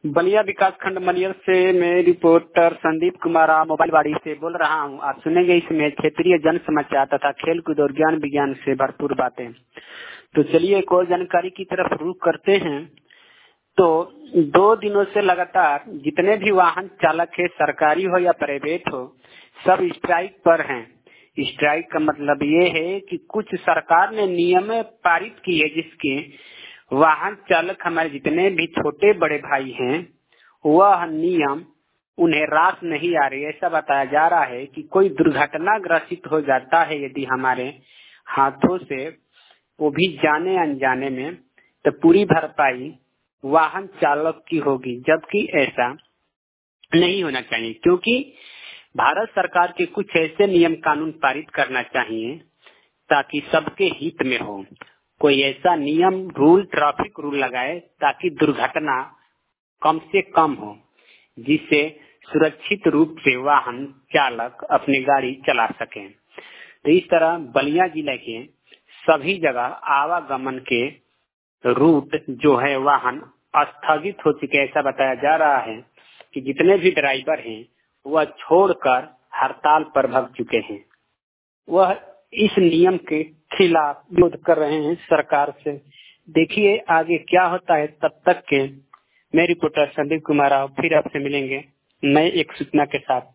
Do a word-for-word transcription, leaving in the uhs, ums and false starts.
बलिया विकास खंड मनियर से मैं रिपोर्टर संदीप कुमार मोबाइल बाड़ी से बोल रहा हूं। आप सुनेंगे इसमें क्षेत्रीय जन समाचार तथा खेल कूद और ज्ञान विज्ञान से भरपूर बातें। तो चलिए एक और जानकारी की तरफ रुख करते हैं। तो दो दिनों से लगातार जितने भी वाहन चालक है, सरकारी हो या प्राइवेट हो, सब स्ट्राइक पर हैं। स्ट्राइक का मतलब ये है कि कुछ सरकार ने नियम पारित की है जिसके वाहन चालक हमारे जितने भी छोटे बड़े भाई हैं वह नियम उन्हें रास नहीं आ रही। ऐसा बताया जा रहा है कि कोई दुर्घटना ग्रसित हो जाता है यदि हमारे हाथों से, वो भी जाने अनजाने में, तो पूरी भरपाई वाहन चालक की होगी, जबकि ऐसा नहीं होना चाहिए। क्योंकि भारत सरकार के कुछ ऐसे नियम कानून पारित करना चाहिए ताकि सबके हित में हो। कोई ऐसा नियम रूल ट्रैफिक रूल लगाए ताकि दुर्घटना कम से कम हो, जिससे सुरक्षित रूप से वाहन चालक अपनी गाड़ी चला सकें। तो इस तरह बलिया जिले के सभी जगह आवागमन के रूट जो है वाहन स्थगित हो चुके। ऐसा बताया जा रहा है कि जितने भी ड्राइवर हैं वह छोड़कर हड़ताल पर भग चुके हैं। वह इस नियम के खिलाफ विरोध कर रहे हैं सरकार से। देखिए आगे क्या होता है। तब तक के मैं रिपोर्टर संदीप कुमार, फिर आपसे मिलेंगे नए एक सूचना के साथ।